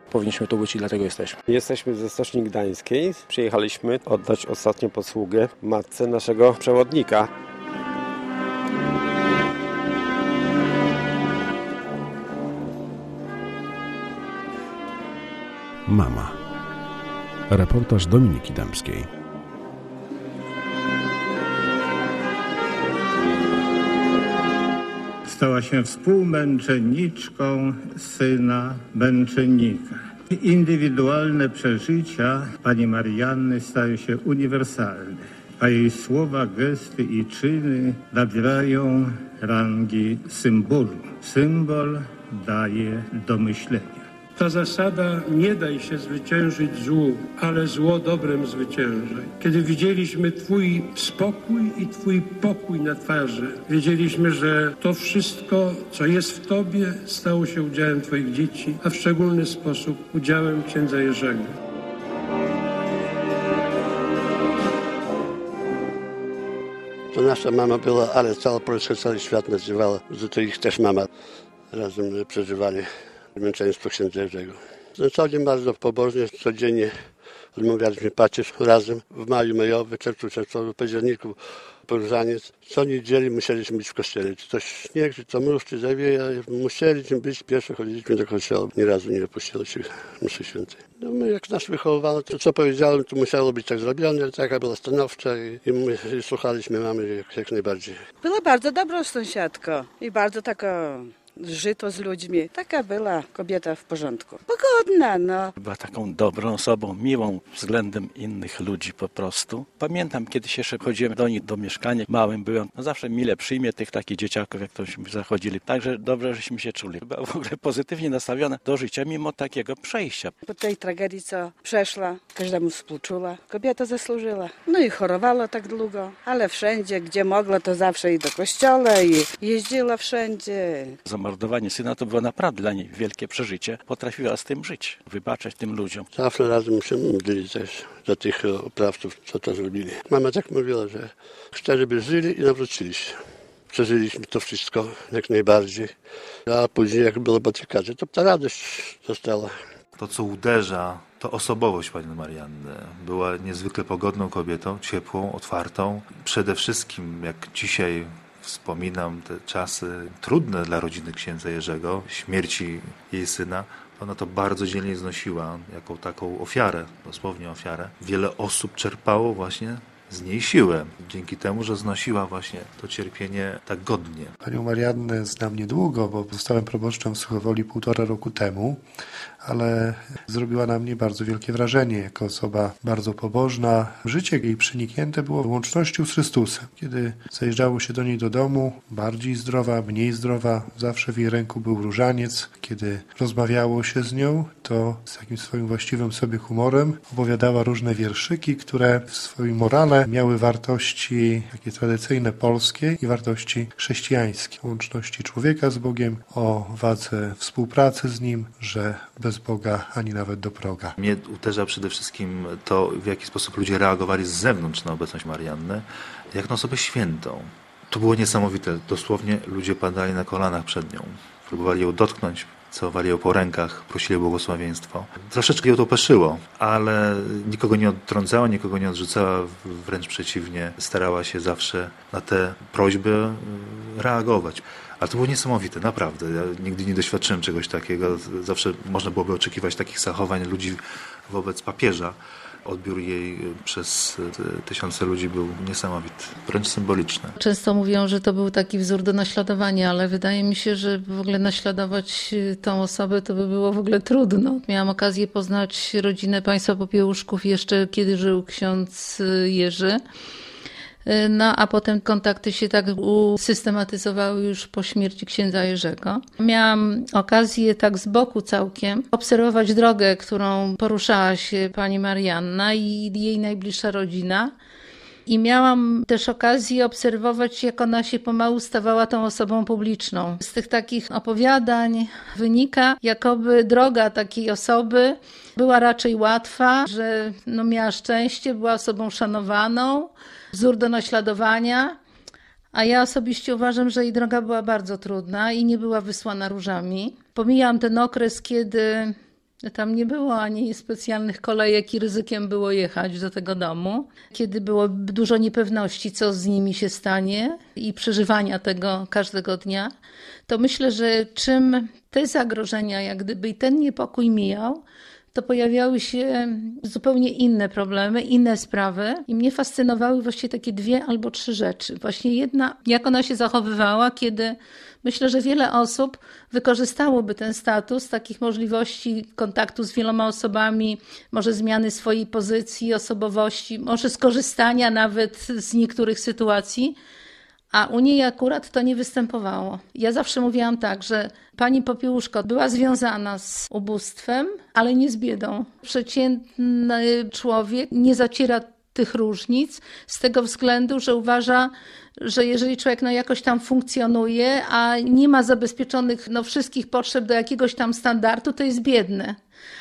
Powinniśmy tu być i dlatego jesteśmy. Jesteśmy ze Stoczni Gdańskiej. Przyjechaliśmy oddać ostatnią posługę matce naszego przewodnika. Mama. Reportaż Dominiki Dębskiej. Stała się współmęczenniczką syna męczennika. Indywidualne przeżycia pani Marianny stają się uniwersalne, a jej słowa, gesty i czyny nabierają rangi symbolu. Symbol daje do myślenia. Ta zasada nie daj się zwyciężyć złu, ale zło dobrem zwyciężaj. Kiedy widzieliśmy Twój spokój i Twój pokój na twarzy, wiedzieliśmy, że to wszystko, co jest w Tobie, stało się udziałem Twoich dzieci, a w szczególny sposób udziałem księdza Jerzego. To nasza mama była, ale cała Polska, cały świat nazywała, że to ich też mama. Razem przeżywali męczeństwo księdza Jerzego. Na co dzień bardzo pobożnie, codziennie odmawialiśmy pacierz razem. W maju majowy, czerwcu, październiku poróżaniec. Co niedzieli musieliśmy być w kościele. Czy to śnieg, czy to mróz, czy zawieja. Musieliśmy być, pieszo chodziliśmy do kościoła. Ni razu nie opuściło się mszy świętej. No my jak nas wychowywano, to co powiedziałem, to musiało być tak zrobione. Taka była stanowcza i my słuchaliśmy mamy jak najbardziej. Była bardzo dobrą sąsiadką i bardzo taka żyto z ludźmi. Taka była kobieta w porządku. Pogodna, no. Była taką dobrą osobą, miłą względem innych ludzi po prostu. Pamiętam, kiedyś jeszcze chodziłem do nich do mieszkania, małym byłem. No zawsze mile przyjmie tych takich dzieciaków, jak tośmy zachodzili. Także dobrze, żeśmy się czuli. Była w ogóle pozytywnie nastawiona do życia, mimo takiego przejścia. Po tej tragedii, co przeszła, każdemu współczuła. Kobieta zasłużyła. No i chorowała tak długo, ale wszędzie, gdzie mogła, to zawsze i do kościoła, i jeździła wszędzie. Zamordowanie syna to było naprawdę dla niej wielkie przeżycie. Potrafiła z tym żyć, wybaczać tym ludziom. Zawsze razem się modlili też za tych oprawców, co to zrobili. Mama tak mówiła, że chce, żeby żyli i nawrócili się. Przeżyliśmy to wszystko jak najbardziej. A później jak było batykacze, to ta radość została. To, co uderza, to osobowość pani Marianny. Była niezwykle pogodną kobietą, ciepłą, otwartą. Przede wszystkim, jak dzisiaj wspominam te czasy trudne dla rodziny księdza Jerzego, śmierci jej syna, ona to bardzo dzielnie znosiła jako taką ofiarę, dosłownie ofiarę. Wiele osób czerpało właśnie z niej siłę, dzięki temu, że znosiła właśnie to cierpienie tak godnie. Panią Mariannę znam niedługo, bo zostałem proboszczem w Suchowoli 1,5 roku temu, ale zrobiła na mnie bardzo wielkie wrażenie jako osoba bardzo pobożna. Życie jej przeniknięte było łącznością z Chrystusem. Kiedy zajeżdżało się do niej do domu, bardziej zdrowa, mniej zdrowa, zawsze w jej ręku był różaniec. Kiedy rozmawiało się z nią, to z takim swoim właściwym sobie humorem opowiadała różne wierszyki, które w swoim morale miały wartości takie tradycyjne polskie i wartości chrześcijańskie. Łączności człowieka z Bogiem, o wadze współpracy z Nim, że bez Boga ani nawet do proga. Mnie uderza przede wszystkim to, w jaki sposób ludzie reagowali z zewnątrz na obecność Marianny, jak na osobę świętą. To było niesamowite. Dosłownie ludzie padali na kolanach przed nią. Próbowali ją dotknąć, całowali ją po rękach, prosili o błogosławieństwo. Troszeczkę ją to peszyło, ale nikogo nie odtrącała, nikogo nie odrzucała, wręcz przeciwnie. Starała się zawsze na te prośby reagować. Ale to było niesamowite, naprawdę. Ja nigdy nie doświadczyłem czegoś takiego. Zawsze można byłoby oczekiwać takich zachowań ludzi wobec papieża. Odbiór jej przez tysiące ludzi był niesamowity, wręcz symboliczny. Często mówią, że to był taki wzór do naśladowania, ale wydaje mi się, że w ogóle naśladować tą osobę to by było w ogóle trudno. Miałam okazję poznać rodzinę państwa Popiełuszków jeszcze kiedy żył ksiądz Jerzy. No a potem kontakty się tak usystematyzowały już po śmierci księdza Jerzego. Miałam okazję tak z boku całkiem obserwować drogę, którą poruszała się pani Marianna i jej najbliższa rodzina. I miałam też okazję obserwować, jak ona się pomału stawała tą osobą publiczną. Z tych takich opowiadań wynika, jakoby droga takiej osoby była raczej łatwa, że miała szczęście, była osobą szanowaną, wzór do naśladowania, a ja osobiście uważam, że jej droga była bardzo trudna i nie była wysłana różami. Pomijam ten okres, kiedy Tam nie było ani specjalnych kolejek i ryzykiem było jechać do tego domu. Kiedy było dużo niepewności, co z nimi się stanie i przeżywania tego każdego dnia, to myślę, że czym te zagrożenia, jak gdyby i ten niepokój mijał, to pojawiały się zupełnie inne problemy, inne sprawy i mnie fascynowały właściwie takie 2 albo 3 rzeczy. Właśnie jedna, jak ona się zachowywała, kiedy myślę, że wiele osób wykorzystałoby ten status, takich możliwości kontaktu z wieloma osobami, może zmiany swojej pozycji, osobowości, może skorzystania nawet z niektórych sytuacji, a u niej akurat to nie występowało. Ja zawsze mówiłam tak, że pani Popiełuszko była związana z ubóstwem, ale nie z biedą. Przeciętny człowiek nie zaciera tych różnic z tego względu, że uważa, że jeżeli człowiek jakoś tam funkcjonuje, a nie ma zabezpieczonych wszystkich potrzeb do jakiegoś tam standardu, to jest biedny.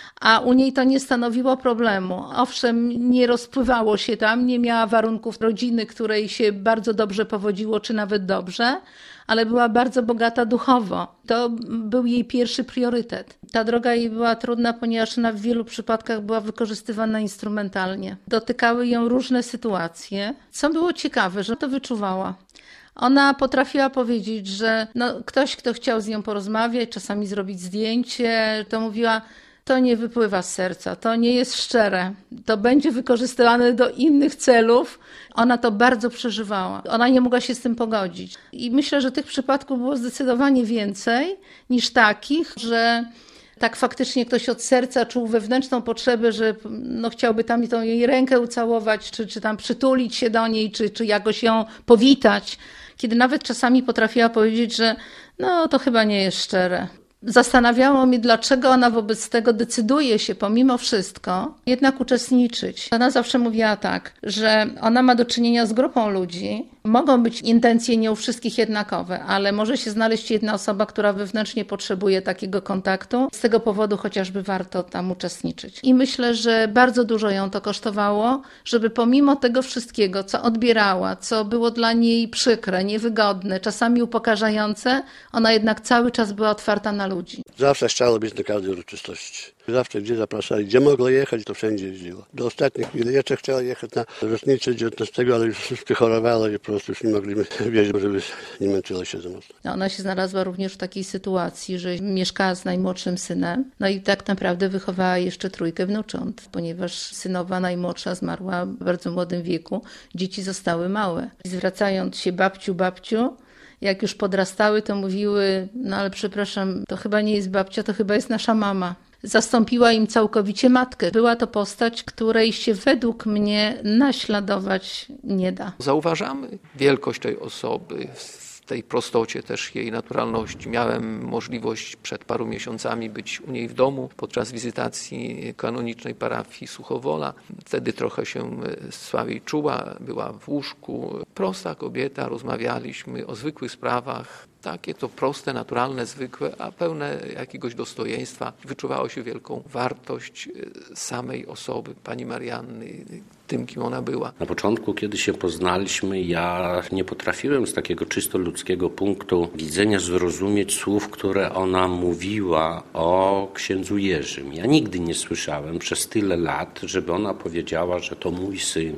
A u niej to nie stanowiło problemu. Owszem, nie rozpływało się tam, nie miała warunków rodziny, której się bardzo dobrze powodziło, czy nawet dobrze, ale była bardzo bogata duchowo. To był jej pierwszy priorytet. Ta droga jej była trudna, ponieważ ona w wielu przypadkach była wykorzystywana instrumentalnie. Dotykały ją różne sytuacje. Co było ciekawe, że to wyczuwała. Ona potrafiła powiedzieć, że ktoś, kto chciał z nią porozmawiać, czasami zrobić zdjęcie, to mówiła: to nie wypływa z serca, to nie jest szczere, to będzie wykorzystywane do innych celów. Ona to bardzo przeżywała. Ona nie mogła się z tym pogodzić. I myślę, że tych przypadków było zdecydowanie więcej niż takich, że tak faktycznie ktoś od serca czuł wewnętrzną potrzebę, że chciałby tam tą jej rękę ucałować, czy tam przytulić się do niej, czy jakoś ją powitać. Kiedy nawet czasami potrafiła powiedzieć, że to chyba nie jest szczere. Zastanawiało mnie, dlaczego ona wobec tego decyduje się pomimo wszystko jednak uczestniczyć. Ona zawsze mówiła tak, że ona ma do czynienia z grupą ludzi. Mogą być intencje nie u wszystkich jednakowe, ale może się znaleźć jedna osoba, która wewnętrznie potrzebuje takiego kontaktu. Z tego powodu chociażby warto tam uczestniczyć. I myślę, że bardzo dużo ją to kosztowało, żeby pomimo tego wszystkiego, co odbierała, co było dla niej przykre, niewygodne, czasami upokarzające, ona jednak cały czas była otwarta na ludzi. Zawsze chciała być na każdej uroczystości. Zawsze gdzie zapraszali, gdzie mogła jechać, to wszędzie jeździła. Do ostatniej chwili jeszcze chciała jechać na rocznicę 19, ale już wszystko chorowała i po prostu już nie mogliśmy wiedzieć, żeby nie męczyła się za mocno. Ona się znalazła również w takiej sytuacji, że mieszkała z najmłodszym synem, i tak naprawdę wychowała jeszcze 3 wnucząt, ponieważ synowa najmłodsza zmarła w bardzo młodym wieku, dzieci zostały małe. Zwracając się babciu, jak już podrastały, to mówiły: ale przepraszam, to chyba nie jest babcia, to chyba jest nasza mama. Zastąpiła im całkowicie matkę. Była to postać, której się według mnie naśladować nie da. Zauważamy wielkość tej osoby, w tej prostocie też jej naturalności. Miałem możliwość przed paru miesiącami być u niej w domu podczas wizytacji kanonicznej parafii Suchowola. Wtedy trochę się słabiej czuła, była w łóżku. Prosta kobieta, rozmawialiśmy o zwykłych sprawach. Takie to proste, naturalne, zwykłe, a pełne jakiegoś dostojeństwa. Wyczuwało się wielką wartość samej osoby, pani Marianny, tym, kim ona była. Na początku, kiedy się poznaliśmy, ja nie potrafiłem z takiego czysto ludzkiego punktu widzenia zrozumieć słów, które ona mówiła o księdzu Jerzym. Ja nigdy nie słyszałem przez tyle lat, żeby ona powiedziała, że to mój syn.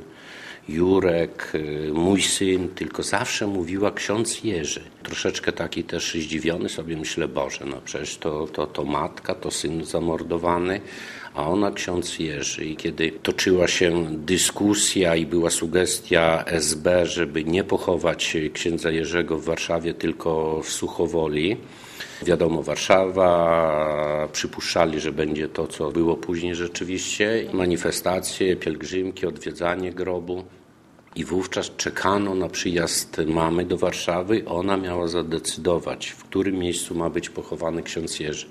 Jurek, mój syn, tylko zawsze mówiła ksiądz Jerzy. Troszeczkę taki też zdziwiony sobie myślę, Boże, przecież to matka, to syn zamordowany, a ona ksiądz Jerzy. I kiedy toczyła się dyskusja i była sugestia SB, żeby nie pochować księdza Jerzego w Warszawie, tylko w Suchowoli, wiadomo, Warszawa, przypuszczali, że będzie to, co było później rzeczywiście. Manifestacje, pielgrzymki, odwiedzanie grobu. I wówczas czekano na przyjazd mamy do Warszawy. Ona miała zadecydować, w którym miejscu ma być pochowany ksiądz Jerzy.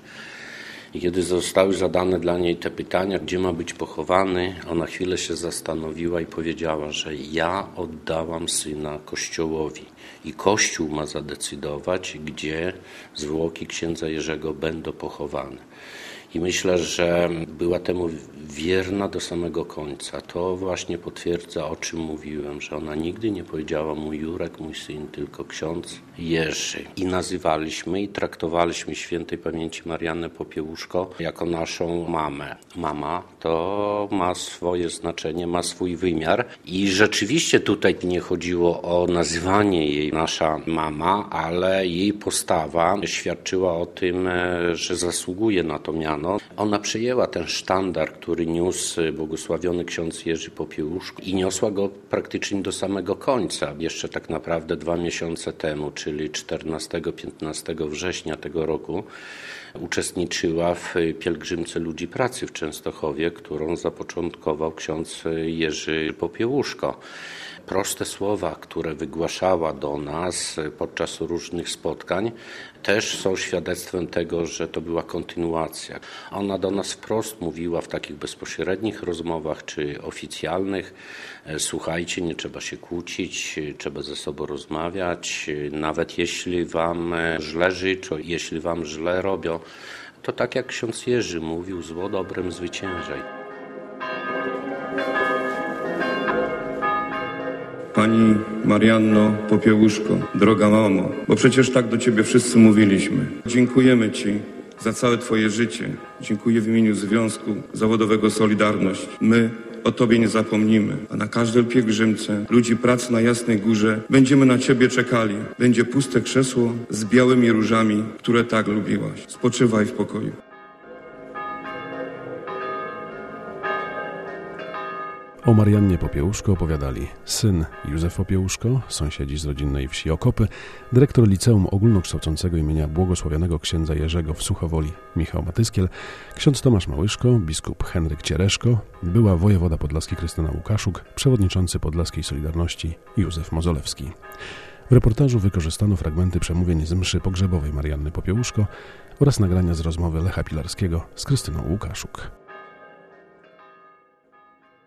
I kiedy zostały zadane dla niej te pytania, gdzie ma być pochowany, ona chwilę się zastanowiła i powiedziała, że ja oddałam syna Kościołowi. I Kościół ma zadecydować, gdzie zwłoki księdza Jerzego będą pochowane. I myślę, że była temu wierna do samego końca. To właśnie potwierdza, o czym mówiłem, że ona nigdy nie powiedziała mój Jurek, mój syn, tylko ksiądz Jerzy. I nazywaliśmy i traktowaliśmy świętej pamięci Mariannę Popiełuszko jako naszą mamę. Mama to ma swoje znaczenie, ma swój wymiar i rzeczywiście tutaj nie chodziło o nazywanie jej nasza mama, ale jej postawa świadczyła o tym, że zasługuje na to miano. Ona przejęła ten sztandar, który niósł błogosławiony ksiądz Jerzy Popiełuszko i niosła go praktycznie do samego końca. Jeszcze tak naprawdę 2 miesiące temu, czyli 14-15 września tego roku, uczestniczyła w pielgrzymce Ludzi Pracy w Częstochowie, którą zapoczątkował ksiądz Jerzy Popiełuszko. Proste słowa, które wygłaszała do nas podczas różnych spotkań, też są świadectwem tego, że to była kontynuacja. Ona do nas wprost mówiła w takich bezpośrednich rozmowach czy oficjalnych: słuchajcie, nie trzeba się kłócić, trzeba ze sobą rozmawiać, nawet jeśli wam źle życzą, jeśli wam źle robią, to tak jak ksiądz Jerzy mówił, zło dobrem zwyciężaj. Pani Marianno Popiełuszko, droga mamo, bo przecież tak do Ciebie wszyscy mówiliśmy. Dziękujemy Ci za całe Twoje życie. Dziękuję w imieniu Związku Zawodowego Solidarność. My o Tobie nie zapomnimy, a na każdej pielgrzymce Ludzi Pracy na Jasnej Górze będziemy na Ciebie czekali. Będzie puste krzesło z białymi różami, które tak lubiłaś. Spoczywaj w pokoju. O Mariannie Popiełuszko opowiadali syn Józef Popiełuszko, sąsiedzi z rodzinnej wsi Okopy, dyrektor Liceum Ogólnokształcącego imienia błogosławionego księdza Jerzego w Suchowoli Michał Matyskiel, ksiądz Tomasz Małyszko, biskup Henryk Ciereszko, była wojewoda podlaski Krystyna Łukaszuk, przewodniczący Podlaskiej Solidarności Józef Mozolewski. W reportażu wykorzystano fragmenty przemówień z mszy pogrzebowej Marianny Popiełuszko oraz nagrania z rozmowy Lecha Pilarskiego z Krystyną Łukaszuk.